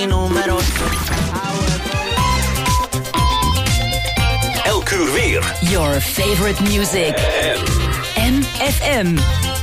mi número. Elk uur weer. Your favorite music. MFM.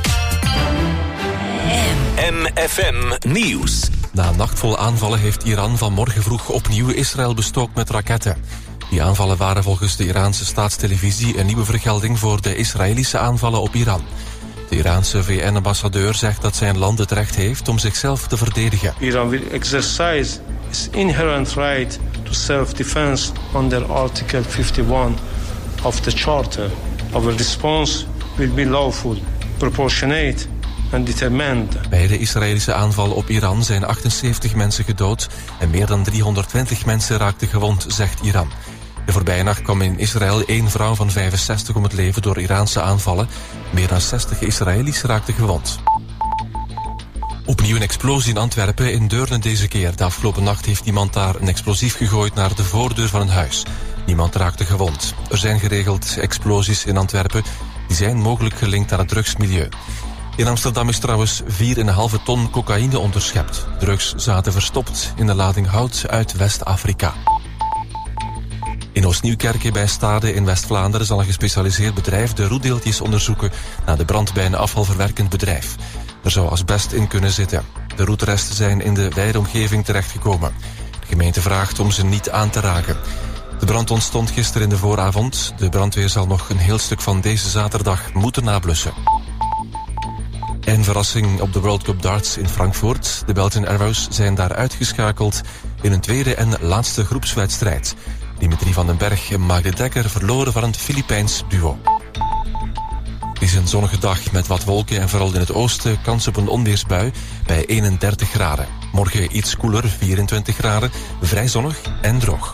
MFM Nieuws. Na een nacht vol aanvallen heeft Iran vanmorgen vroeg opnieuw Israël bestookt met raketten. Die aanvallen waren volgens de Iraanse staatstelevisie een nieuwe vergelding voor de Israëlische aanvallen op Iran. De Iraanse VN-ambassadeur zegt dat zijn land het recht heeft om zichzelf te verdedigen. Iran will exercise its inherent right to self-defense under Article 51 of the Charter. Our response will be lawful, proportionate and determined. Bij de Israëlische aanval op Iran zijn 78 mensen gedood en meer dan 320 mensen raakten gewond, zegt Iran. De voorbije nacht kwam in Israël 1 vrouw van 65 om het leven door Iraanse aanvallen. Meer dan 60 Israëli's raakten gewond. Opnieuw een explosie in Antwerpen, in Deurne deze keer. De afgelopen nacht heeft iemand daar een explosief gegooid naar de voordeur van een huis. Niemand raakte gewond. Er zijn geregeld explosies in Antwerpen. Die zijn mogelijk gelinkt aan het drugsmilieu. In Amsterdam is trouwens 4,5 ton cocaïne onderschept. Drugs zaten verstopt in de lading hout uit West-Afrika. In Oost-Nieuwkerke bij Stade in West-Vlaanderen zal een gespecialiseerd bedrijf de roetdeeltjes onderzoeken na de brand bij een afvalverwerkend bedrijf. Er zou asbest in kunnen zitten. De roetresten zijn in de wijde omgeving terechtgekomen. De gemeente vraagt om ze niet aan te raken. De brand ontstond gisteren in de vooravond. De brandweer zal nog een heel stuk van deze zaterdag moeten nablussen. En verrassing op de World Cup Darts in Frankfurt. De Belgian Arrows zijn daar uitgeschakeld in een tweede en laatste groepswedstrijd. Dimitri van den Berg en Maagde Dekker verloren van een Filipijns duo. Het is een zonnige dag met wat wolken en vooral in het oosten kans op een onweersbui bij 31 graden. Morgen iets koeler, 24 graden, vrij zonnig en droog.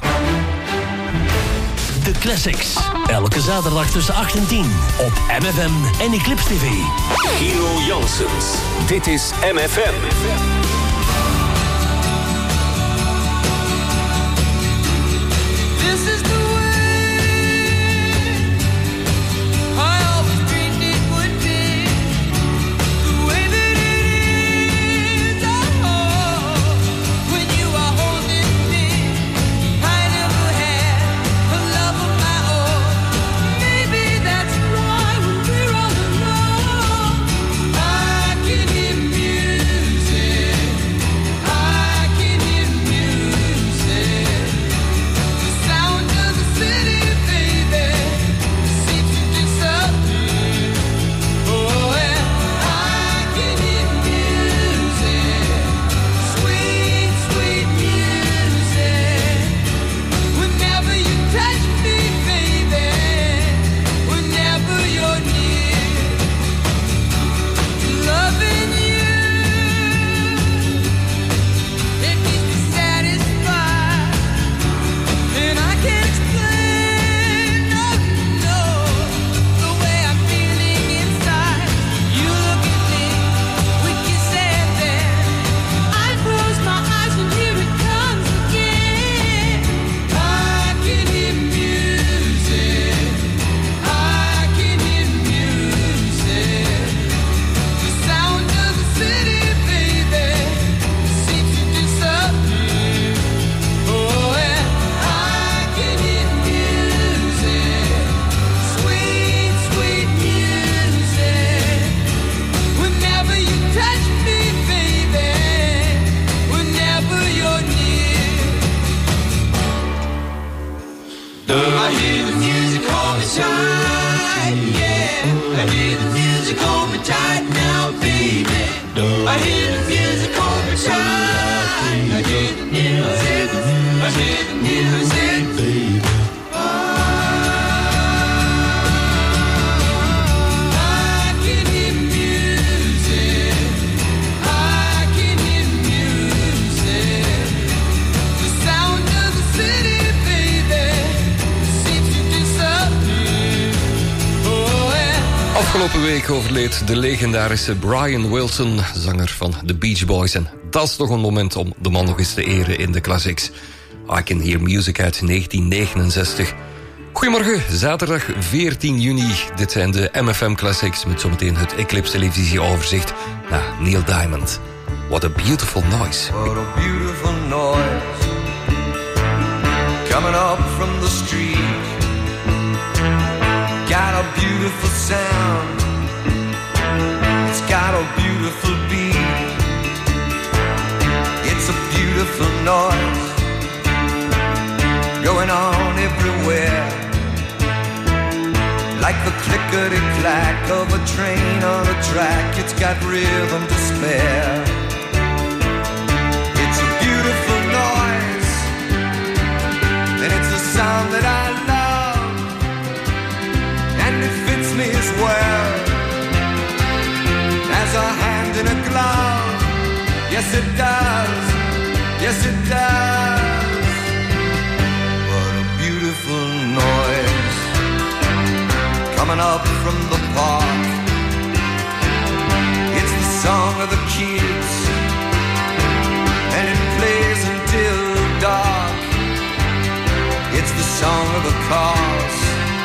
De Classics. Elke zaterdag tussen 8 en 10 op MFM en Eclipse TV. Gino Janssens. Dit is MFM. Afgelopen week overleed de legendarische Brian Wilson, zanger van The Beach Boys. En dat is toch een moment om de man nog eens te eren in de Classics. I Can Hear Music uit 1969. Goedemorgen, zaterdag 14 juni. Dit zijn de MFM Classics met zometeen het Eclipse televisieoverzicht naar Neil Diamond. What a beautiful noise. What a beautiful noise. beautiful noise going on everywhere, like the clickety-clack of a train on a track. It's got rhythm to spare. It's a beautiful noise, and it's a sound that I love, and it fits me as well as a hand in a glove. Yes, it does. Yes, it does. What a beautiful noise coming up from the park. It's the song of the kids, and it plays until dark. It's the song of the cars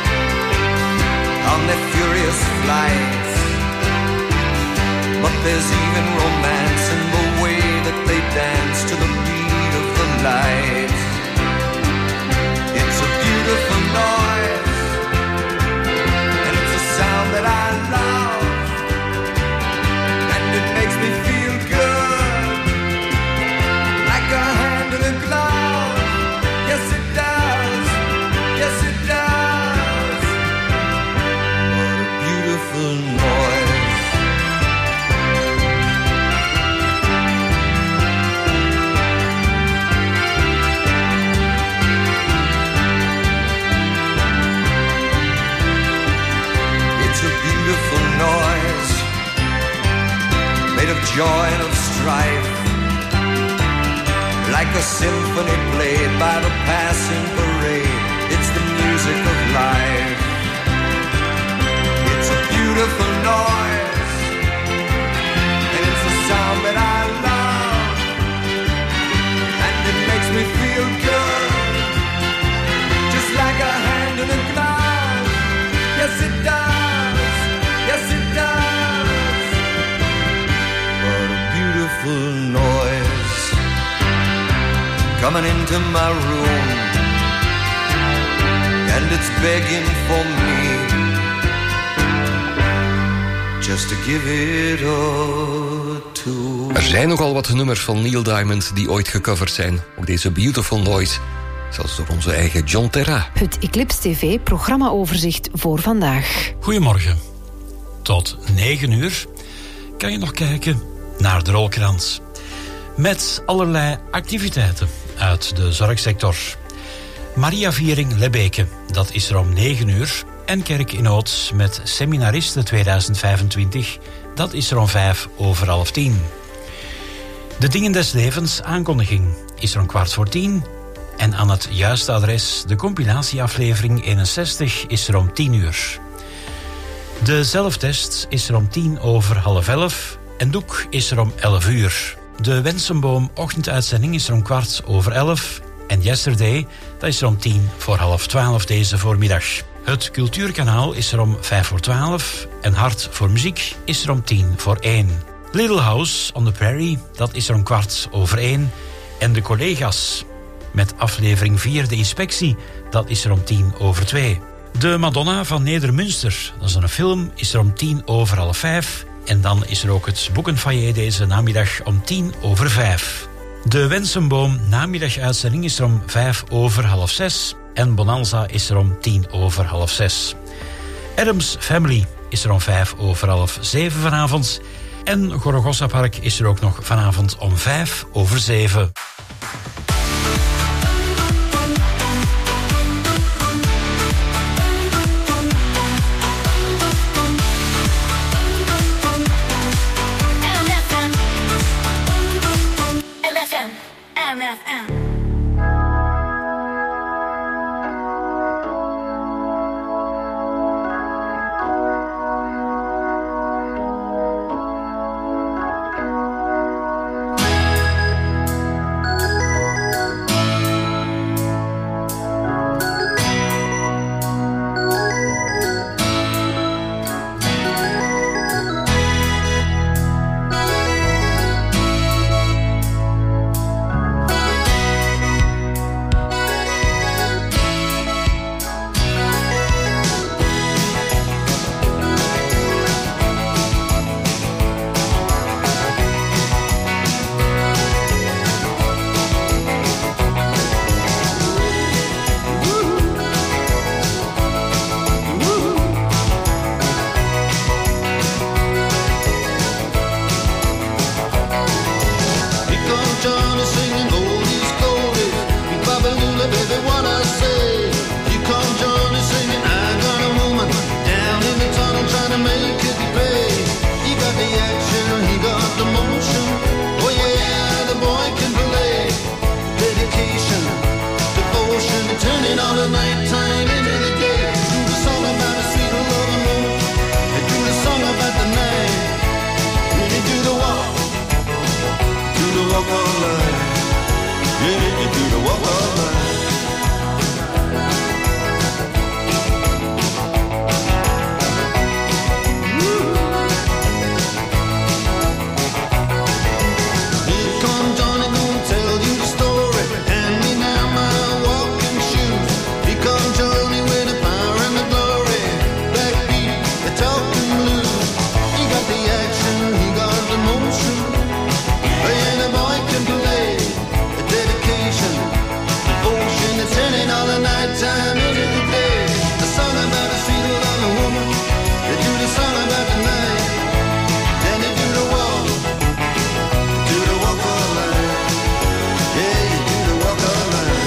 on their furious flights. But there's even romance in the way that they dance to the beat of the light. It's a beautiful noise, and it's a sound that I love, and it makes me feel good, like a hand in a glove. Yes, it does. Yes, it does. What a beautiful noise. Beautiful noise, made of joy and of strife, like a symphony played by the passing parade. It's the music of life. It's a beautiful noise, and it's a sound that I love, and it makes me feel good, just like a hand in a glove. Yes, it does. Yes, it does. What a beautiful noise coming into my room, and it's begging for me just to give it a tune. Er zijn nogal wat nummers van Neil Diamond die ooit gecoverd zijn. Ook deze Beautiful Noise, zelfs door onze eigen John Terra. Het Eclipse TV programmaoverzicht voor vandaag. Goedemorgen. Tot 9 uur kan je nog kijken naar de Rolkrans. Met allerlei activiteiten uit de zorgsector. Mariaviering Lebbeke, dat is er om 9 uur. En Kerk in Oud met Seminaristen 2025, dat is er om 9:05. De Dingen des Levens aankondiging is er om 9:15. En aan het juiste adres, de compilatieaflevering 61, is er om 10 uur. De zelftest is er om 11:10 en Doek is er om 11 uur. De Wensenboom ochtenduitzending is er om 11:15 en Yesterday, dat is er om 11:10 deze voormiddag. Het Cultuurkanaal is er om 11:55 en Hart voor Muziek is er om 1:50. Little House on the Prairie, dat is er om 1:15 en de collega's met aflevering 4 de inspectie, dat is er om 1:10:02. De Madonna van Nedermünster, dat is een film, is er om 5:10. En dan is er ook het boekenfoyer deze namiddag om 5:10. De Wensenboom namiddaguitzending is er om 5:05. En Bonanza is er om 5:10. Adams Family is er om 5:07 vanavond. En Gorogosa Park is er ook nog vanavond om 5:07. Babalula, baby, what I say. You come Johnny singing, I got a woman down in the tunnel trying to make it pay. He got the action, he got the motion. Oh yeah, the boy can play. Dedication, devotion, turning all the nighttime into the day. Do the song about a sweet love and woman. They do the song about the night. Really do the walk of life. Yeah, you do the walk of life. Here comes Johnny, gonna tell you the story. Hand me now my walking shoes. Here comes Johnny with the power and the glory. Backbeat, the talking blues. He got the action, he got the motion. And the boy can play. The dedication, devotion, the turning all the nighttime into the day. The song about a sweet love woman. They do the song about the night. Then they do the walk of life. Yeah, you do the walk of life.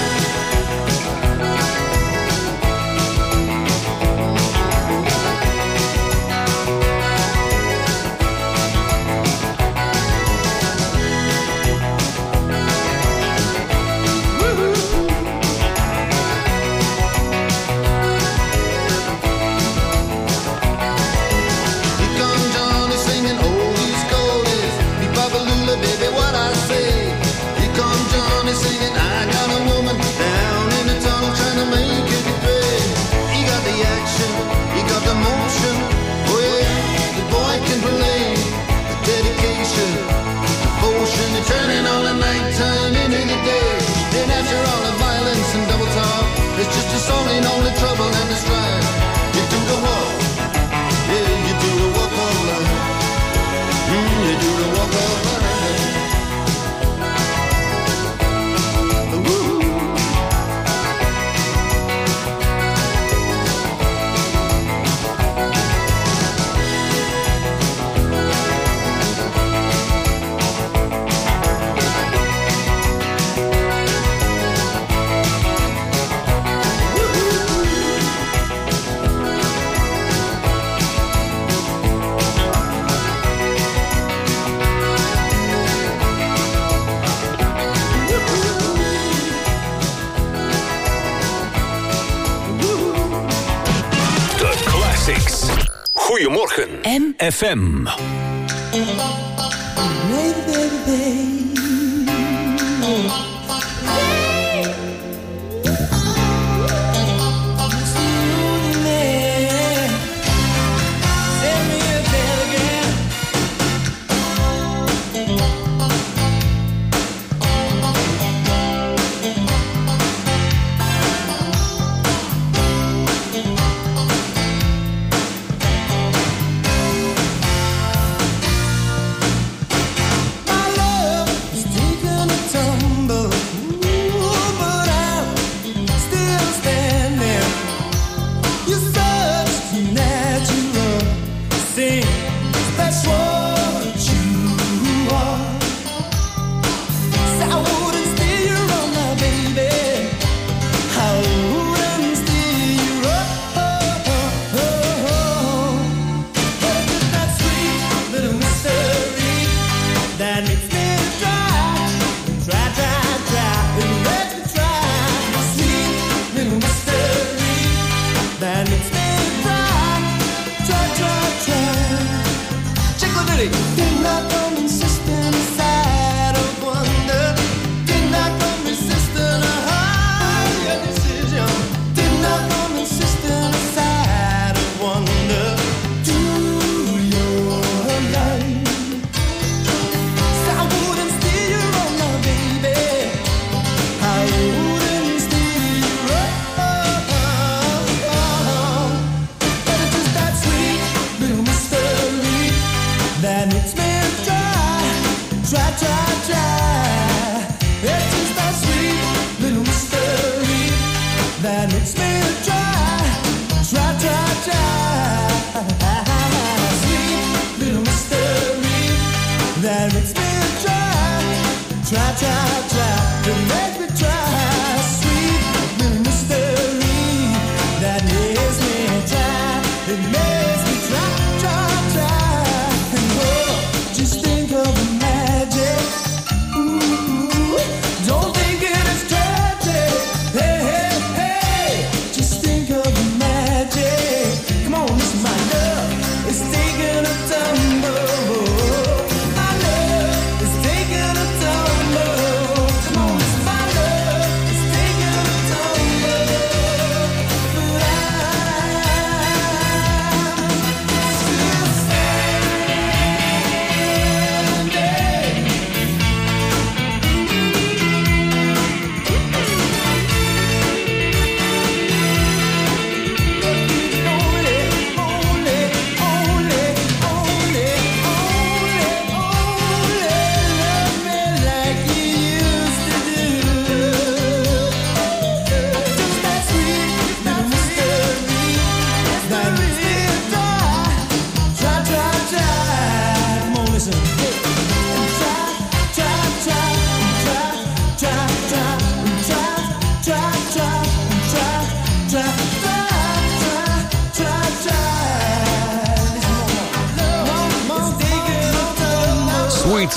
Here comes Johnny singing oldies, goldies. Me Babalula, baby, what I say. Here comes Johnny singing, I got a woman down in the tunnel trying to make it pay. He got the action, he got the motion. Oh yeah, the boy can play. The dedication, devotion, the turning all the nighttime into the day. Then after all the violence and double talk, it's just a song in all the trouble and the strife. You do the walk. Yeah, you do the walk of life. You do the walk of life. Woo. The Classics. Goedemorgen. FM. My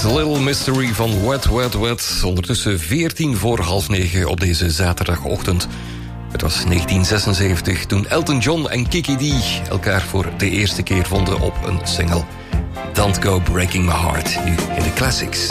Little Mystery van Wet Wet Wet. Ondertussen 8:14 op deze zaterdagochtend. Het was 1976 toen Elton John en Kiki D elkaar voor de eerste keer vonden op een single. Don't Go Breaking My Heart, nu in de classics.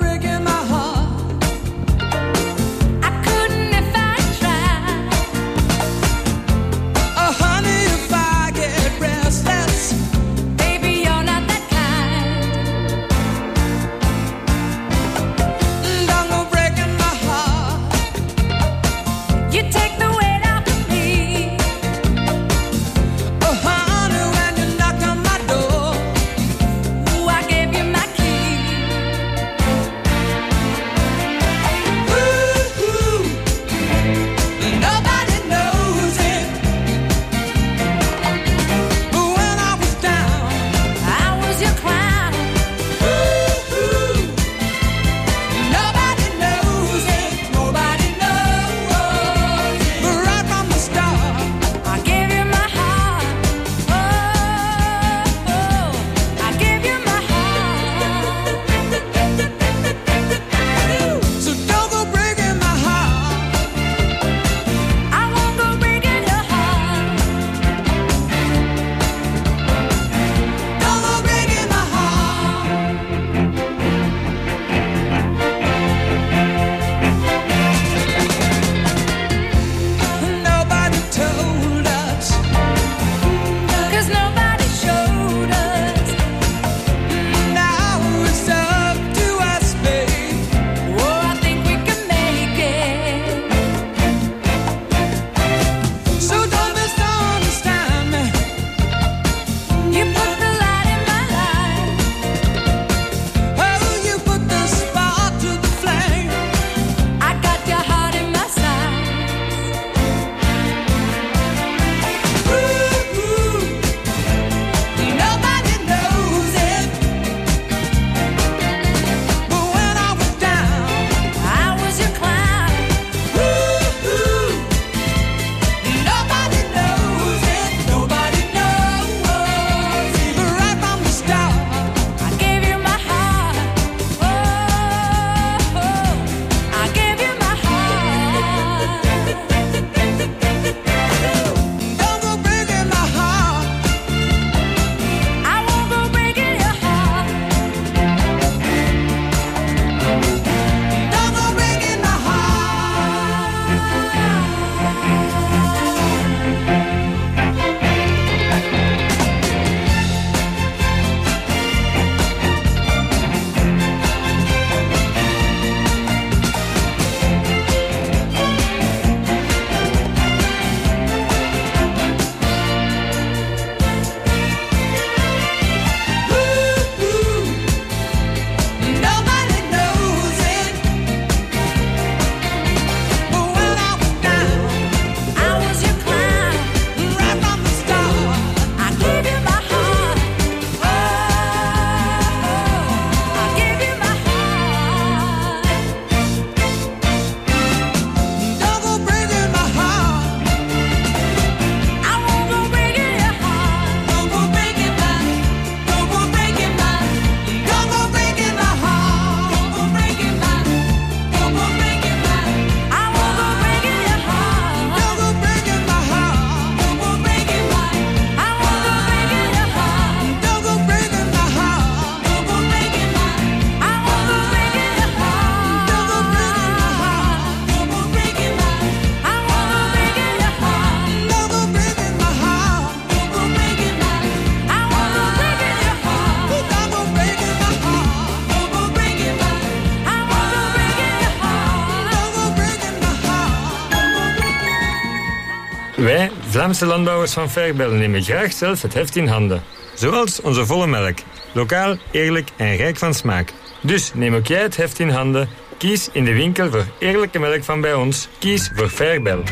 Wij, Vlaamse landbouwers van Verbel, nemen graag zelf het heft in handen. Zoals onze volle melk. Lokaal, eerlijk en rijk van smaak. Dus neem ook jij het heft in handen. Kies in de winkel voor eerlijke melk van bij ons. Kies voor Verbel.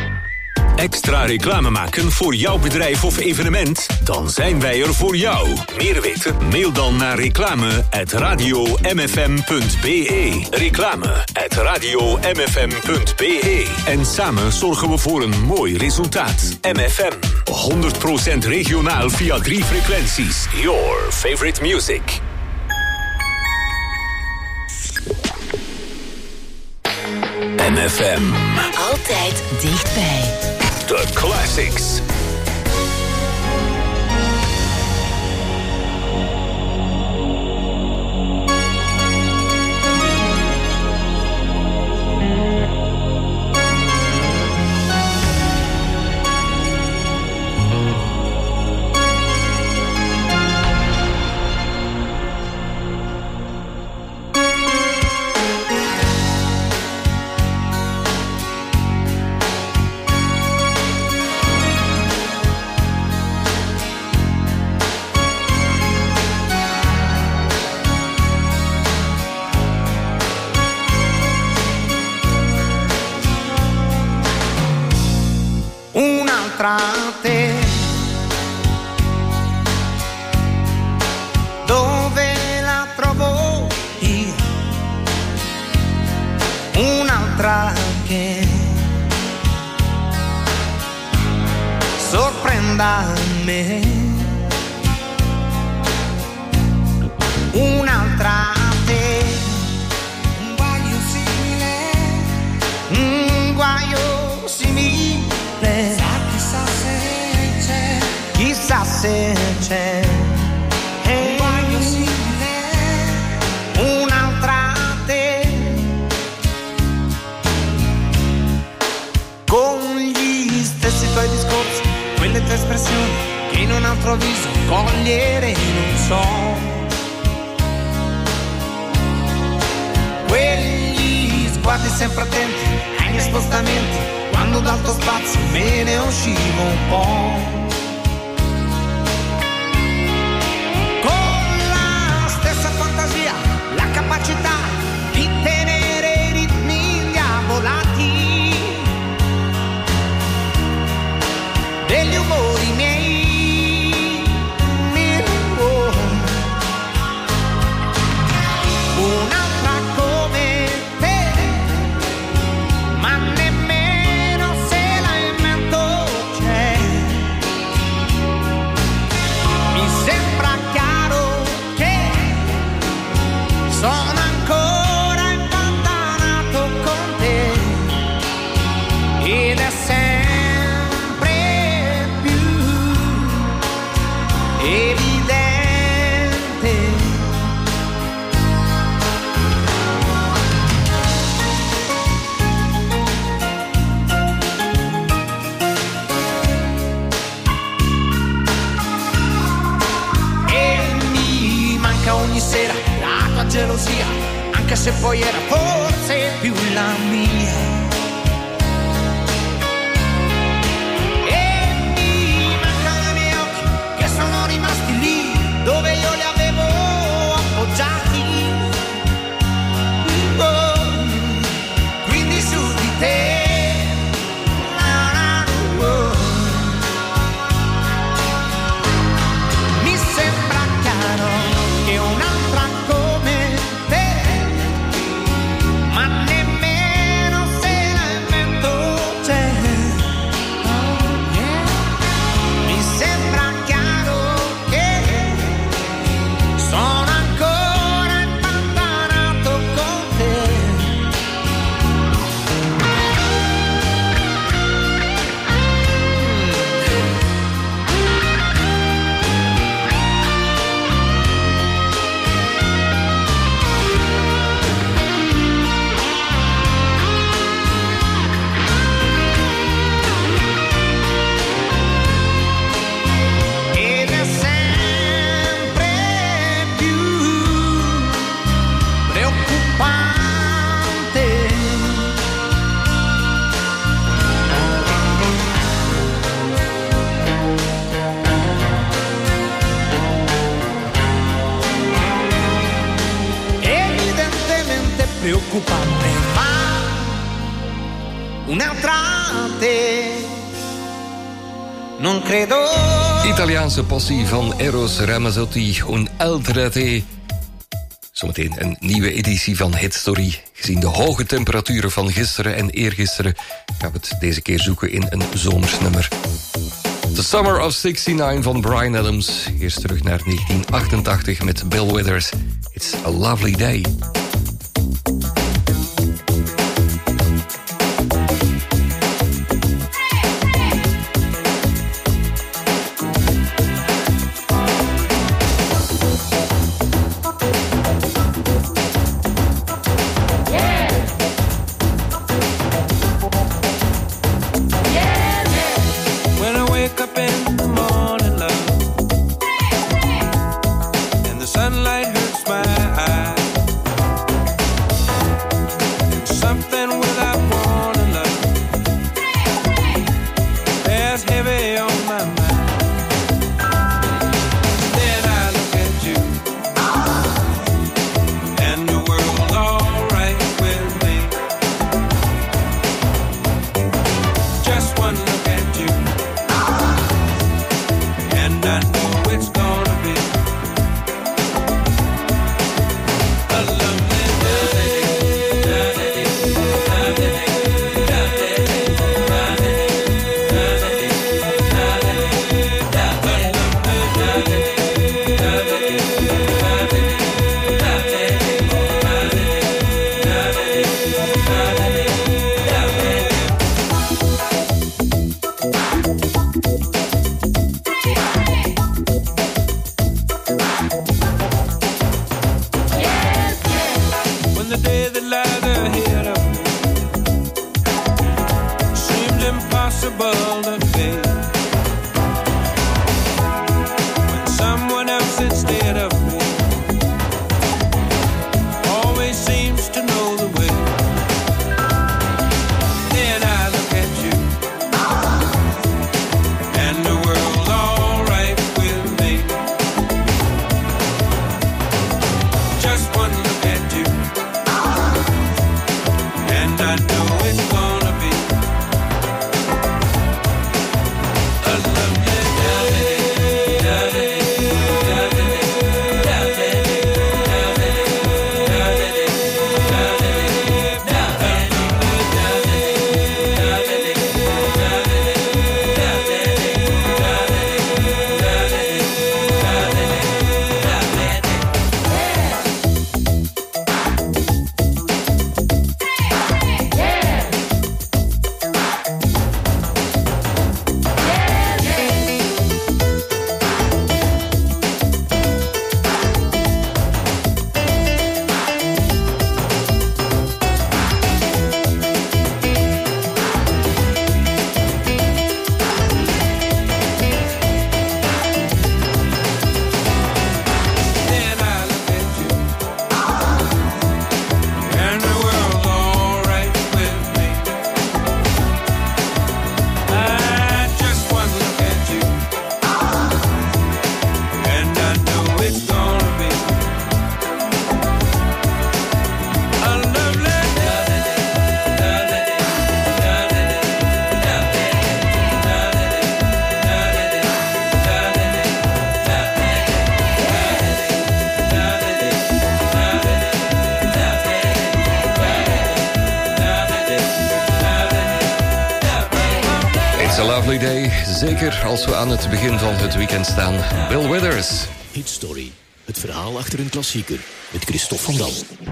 Extra reclame maken voor jouw bedrijf of evenement? Dan zijn wij er voor jou. Meer weten? Mail dan naar reclame@radiomfm.be. Reclame@radiomfm.be. En samen zorgen we voor een mooi resultaat. MFM. 100% regionaal via 3 frequenties. Your favorite music. MFM. Altijd dichtbij. The Classics. Un'altra te, dove la trovo io? Un'altra che sorprenda me, un'altra te, un guaio simile, un guaio simile. Chissà se c'è un guaio simile, un'altra te, con gli stessi tuoi discorsi, quelle tue espressioni che in un altro viso cogliere non so, quegli sguardi sempre attenti ai miei spostamenti, quando dal tuo spazio me ne uscivo un po'. La capacità di tenere i ritmi diavolati degli umori miei, un'altra come te, ma nemmeno se la invento c'è. Mi sembra chiaro che sono ancora impantanato con te ed è sempre più evidente. E mi manca ogni sera la tua gelosia, anche se poi era forse più la mia. E mi mancano i miei occhi che sono rimasti lì dove io li avevo appoggiati. Quindi su di te. Mi sembra chiaro che un'altra come te, ma nemmeno se la invento c'è. Mi sembra chiaro che sono ancora impantanato con te. Ed è sempre più preoccupante. Evidentemente preoccupante, ma un'altra te non credo. Italiaanse passie van Eros Ramazzotti, Un'altra te. Zometeen een nieuwe editie van Hitstory. Gezien de hoge temperaturen van gisteren en eergisteren gaan we het deze keer zoeken in een zomersnummer. The Summer of '69 van Bryan Adams. Eerst terug naar 1988 met Bill Withers. It's a Lovely Day. impossible to fake. When someone else instead of me always seems to know the way, then I look at you and the world's all right with me. Just one look at you and I know it's gonna be a lovely day. Zeker als we aan het begin van het weekend staan. Bill Withers. Hit Story. Het verhaal achter een klassieker. Met Christophe van Dam.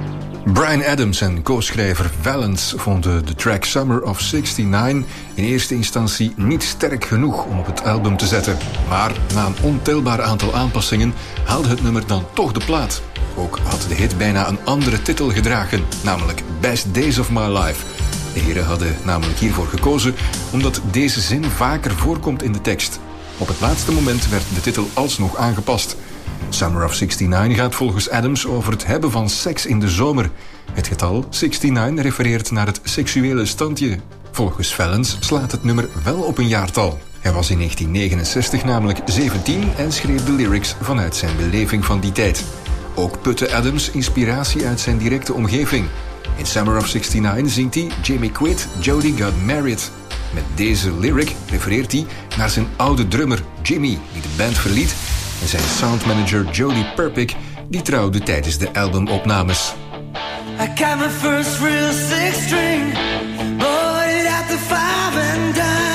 Bryan Adams en co-schrijver Valance vonden de track Summer of '69 in eerste instantie niet sterk genoeg om op het album te zetten. Maar na een ontelbaar aantal aanpassingen haalde het nummer dan toch de plaat. Ook had de hit bijna een andere titel gedragen, namelijk Best Days of My Life. De heren hadden namelijk hiervoor gekozen omdat deze zin vaker voorkomt in de tekst. Op het laatste moment werd de titel alsnog aangepast. Summer of '69 gaat volgens Adams over het hebben van seks in de zomer. Het getal 69 refereert naar het seksuele standje. Volgens Valance slaat het nummer wel op een jaartal. Hij was in 1969 namelijk 17 en schreef de lyrics vanuit zijn beleving van die tijd. Ook putte Adams inspiratie uit zijn directe omgeving. In Summer of '69 zingt hij Jimmy Quit, Jody Got Married. Met deze lyric refereert hij naar zijn oude drummer Jimmy, die de band verliet, en zijn soundmanager Jody Perpick, die trouwde tijdens de albumopnames. I got my first real six string, bought it at the 5 and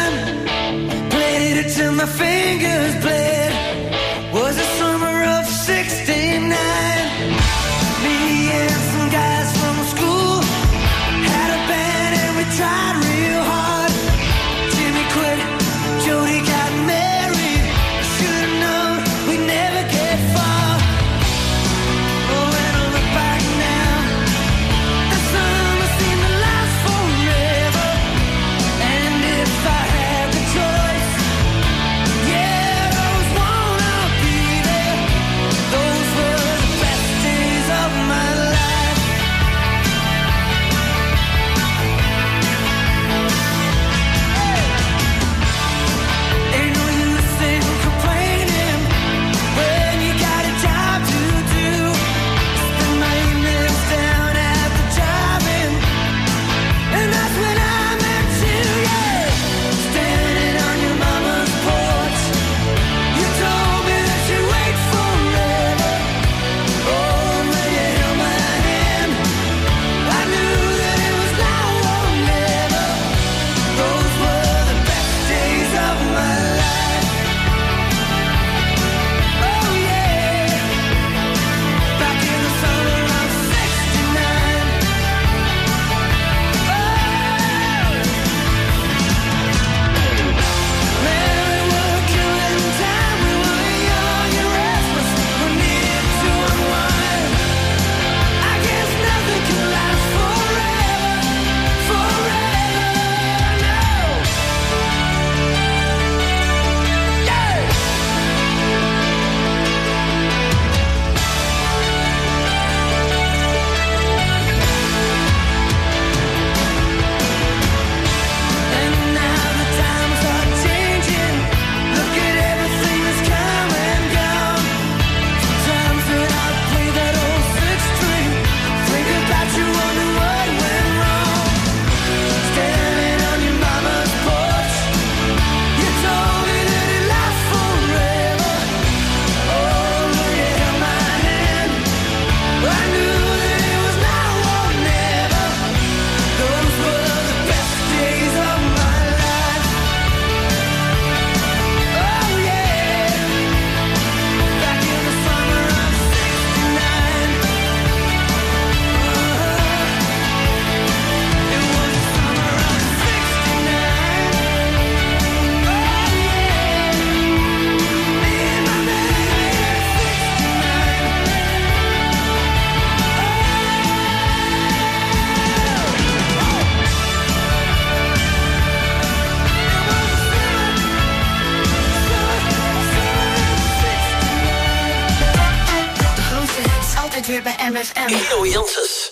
dime, played it till my fingers bled, was the summer of '69. Me and some guys from school had a band and we tried real hard. Jimmy quit, Jody got married, should've known we'd never get far. Oh, when I look back now, the summer seemed to last forever. FM. Hero Janssens.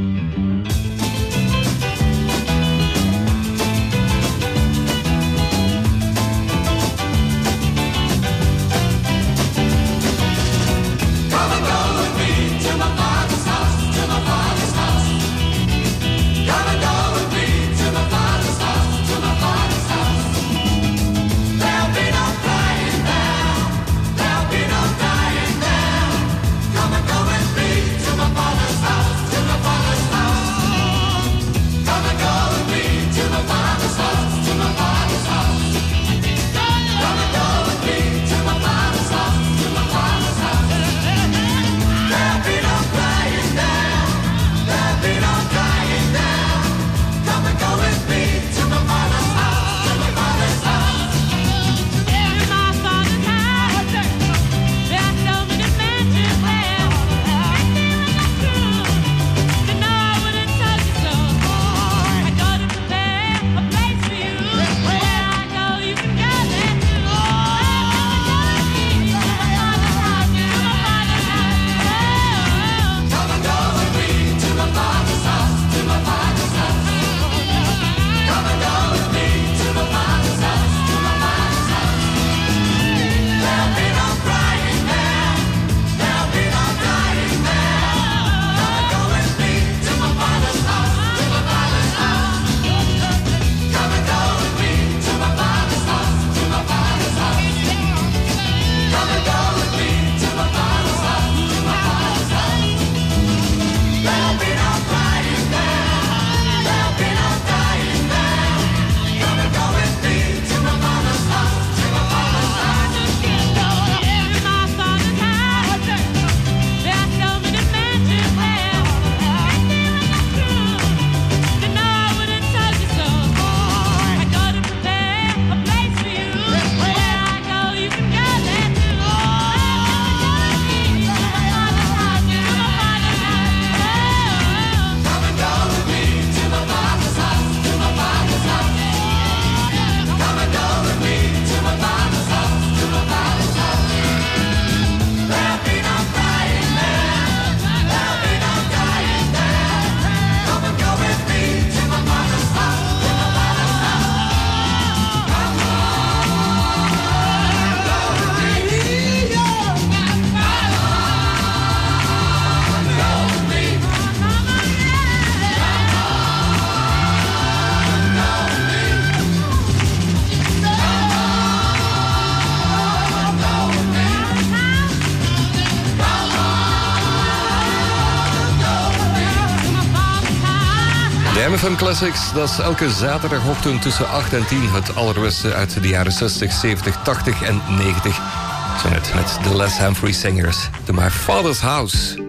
MFM Classics, dat is elke zaterdagochtend tussen 8 en 10... het allerbeste uit de jaren 60, 70, 80 en 90. Zo net met de Les Humphrey Singers, to My Father's House.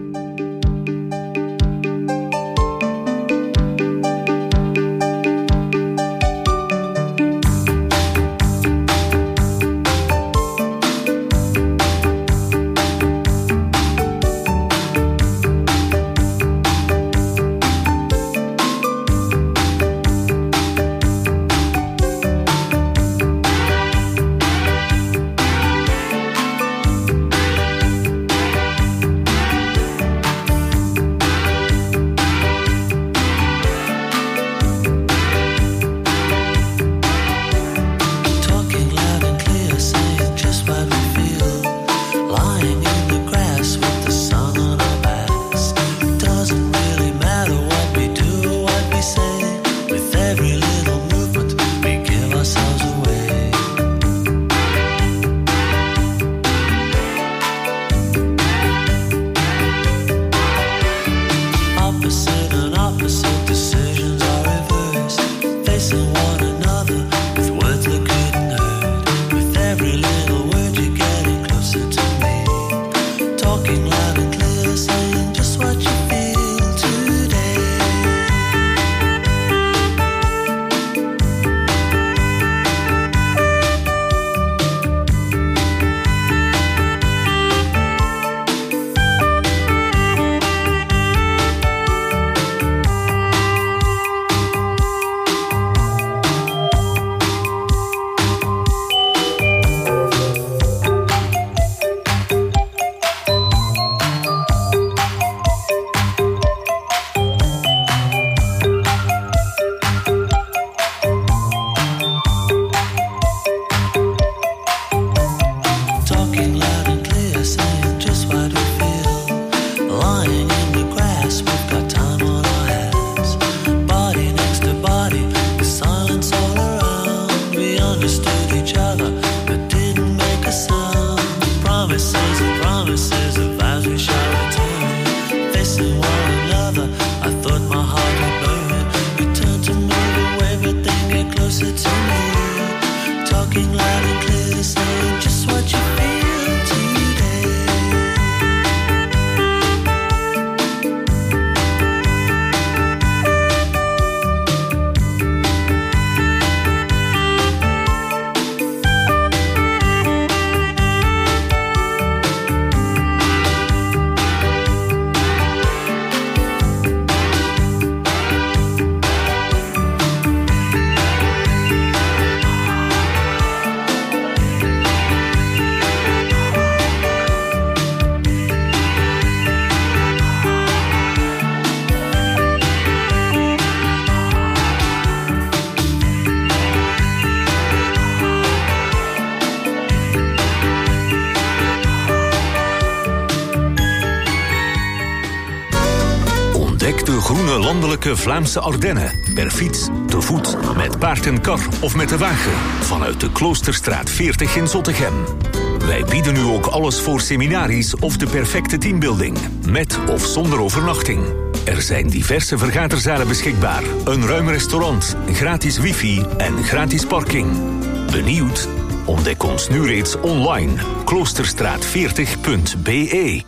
groene landelijke Vlaamse Ardennen. Per fiets, te voet, met paard en kar of met de wagen. Vanuit de Kloosterstraat 40 in Zottegem. Wij bieden nu ook alles voor seminaries of de perfecte teambuilding. Met of zonder overnachting. Er zijn diverse vergaderzalen beschikbaar. Een ruim restaurant, gratis wifi en gratis parking. Benieuwd? Ontdek ons nu reeds online. Kloosterstraat40.be.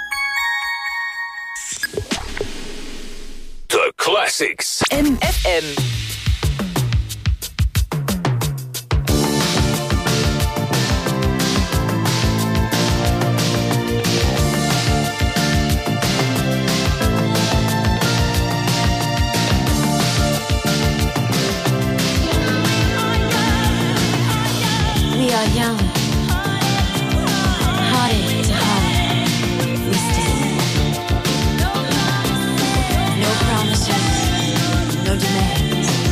The Classics. MFM. We are young, hearted to heart, we stand. No promises, no demands.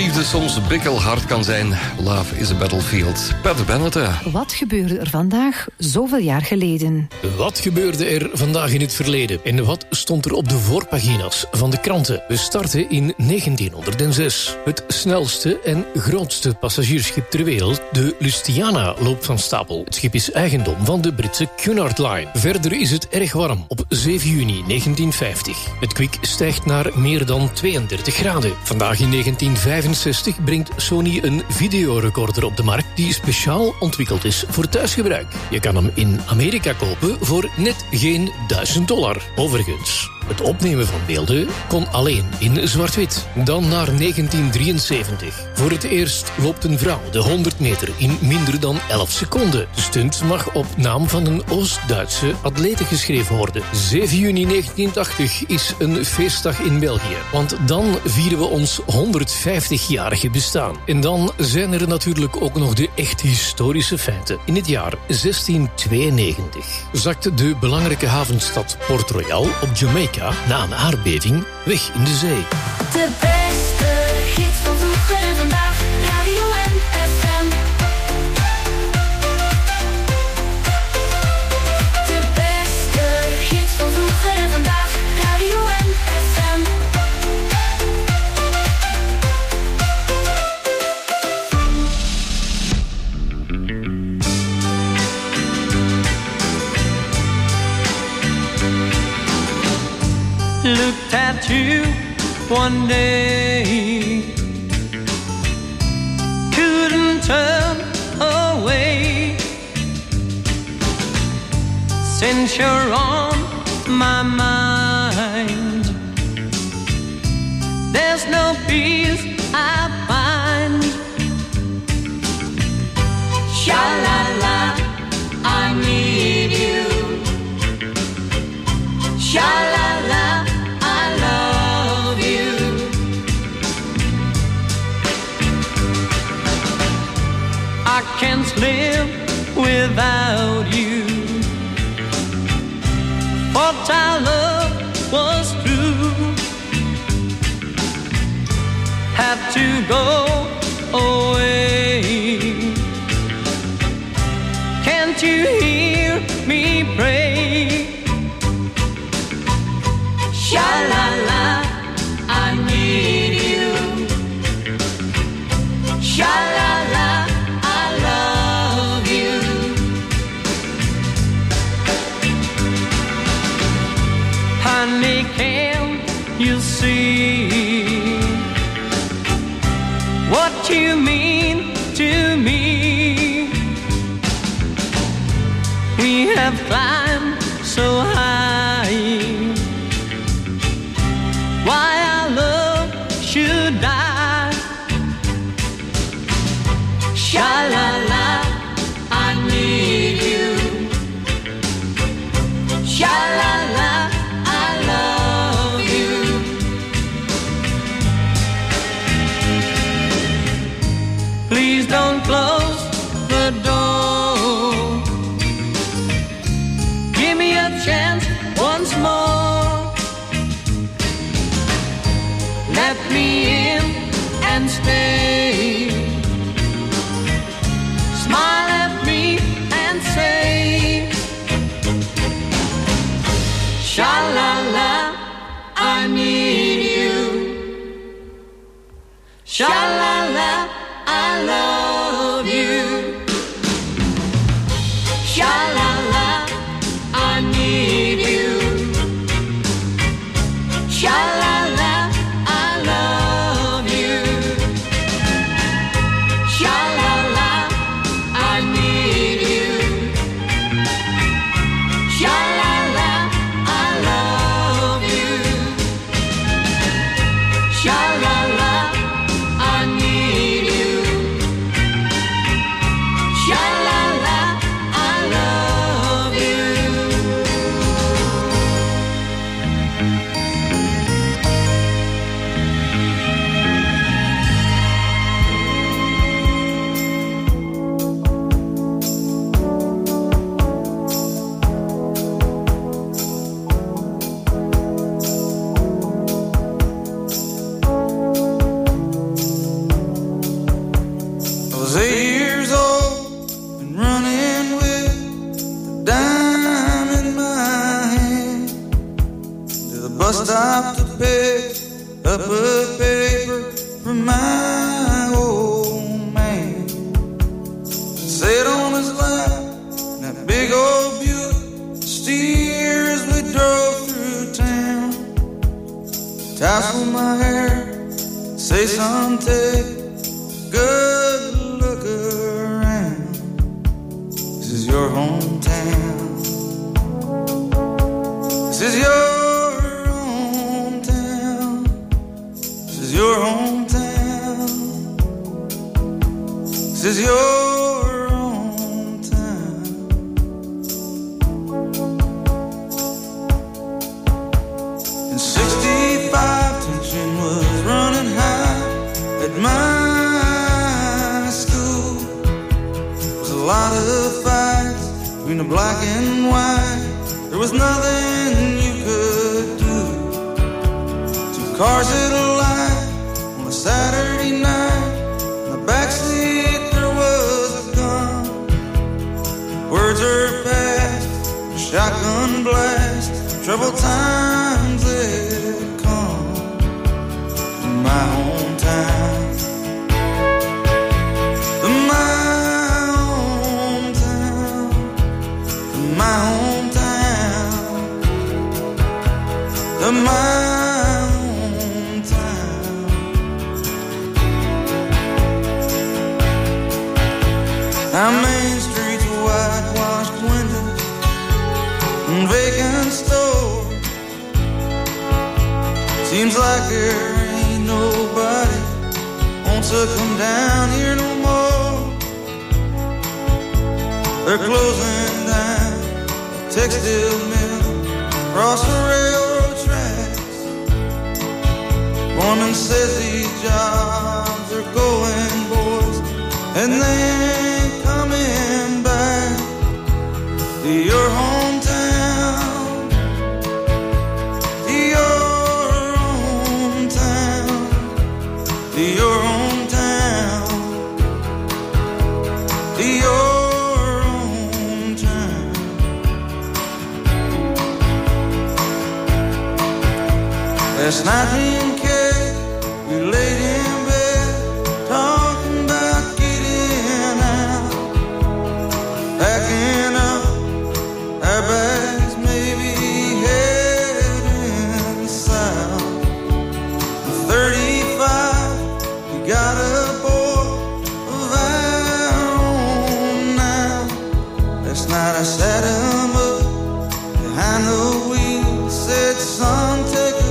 liefde soms bikkelhard kan zijn. Love is a battlefield. Peter Bennett. Wat gebeurde er vandaag zoveel jaar geleden? Wat gebeurde er vandaag in het verleden? En wat stond er op de voorpagina's van de kranten? We starten in 1906. Het snelste en grootste passagiersschip ter wereld, de Lustiana, loopt van stapel. Het schip is eigendom van de Britse Cunard Line. Verder is het erg warm op 7 juni 1950. Het kwik stijgt naar meer dan 32 graden. Vandaag in 1965 brengt Sony een videorecorder op de markt die speciaal ontwikkeld is voor thuisgebruik. Je kan hem in Amerika kopen voor net geen $1000. Overigens, het opnemen van beelden kon alleen in zwart-wit. Dan naar 1973. Voor het eerst loopt een vrouw de 100 meter in minder dan 11 seconden. De stunt mag op naam van een Oost-Duitse atlete geschreven worden. 7 juni 1980 is een feestdag in België. Want dan vieren we ons 150-jarige bestaan. En dan zijn er natuurlijk ook nog de echt historische feiten. In het jaar 1692 zakte de belangrijke havenstad Port Royal op Jamaica na een aardbeving weg in de zee. De beste hits van vroeger en vandaag, Radio FM. De beste hits van vroeger en vandaag, Radio FM. Looked at you one day, couldn't turn away. Since you're on my mind, there's no peace I find. Sha-la-la, I need you. Sha-la-la, I love you. I can't live without you. What our love was true had to go away. Can't you hear me pray? Sha-la-la, I need you. Sha-la-la, I love you. Honey, can't you see what you mean to me? We have climbed so high. Why our love should die? Sha-la-la, I need you. Sha-la-la, I love you. Please don't close the door. Give me a chance once more. Let me in and stay. Smile at me and say, Sha-la-la, I need you. Sha-la-la, I love you. Sha-la-la, I need you. Sha-la-la, I love you. This is your own time. In 65, tension was running high at my school. There was a lot of fights between the black and white. There was nothing you could do. Two cars at a light on a Saturday night. In the backseat there was a gun. Words are past, a shotgun blast. Troubled times had come in my hometown. My hometown, our main streets, whitewashed windows and vacant stores. Seems like there ain't nobody wants to come down here no more. They're closing down textile mill across the railroad tracks. Foreman says these jobs are going, boys, and they ain't coming back to your hometown, to your hometown, to your hometown, to your last night me and Kay, we laid in bed, talking about getting out, packing up our bags, maybe heading south. At 35, we got a boy of our own now. Last night I sat him up behind the wheel, said, son, take a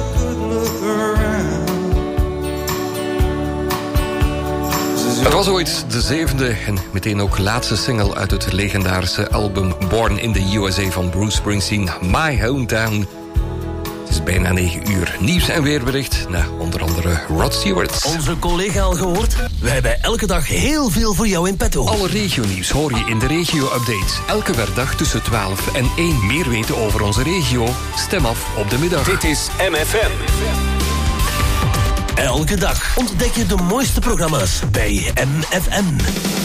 Het was ooit de 7e en meteen ook laatste single uit het legendarische album Born in the USA van Bruce Springsteen, My Hometown. Het is bijna 9 uur. Nieuws en weerbericht, onder andere Rod Stewart. Onze collega al gehoord? Wij hebben elke dag heel veel voor jou in petto. Alle regionieuws hoor je in de regio-update. Elke werkdag tussen 12 en 1. Meer weten over onze regio? Stem af op de middag. Dit is MFM. Elke dag ontdek je de mooiste programma's bij MFM.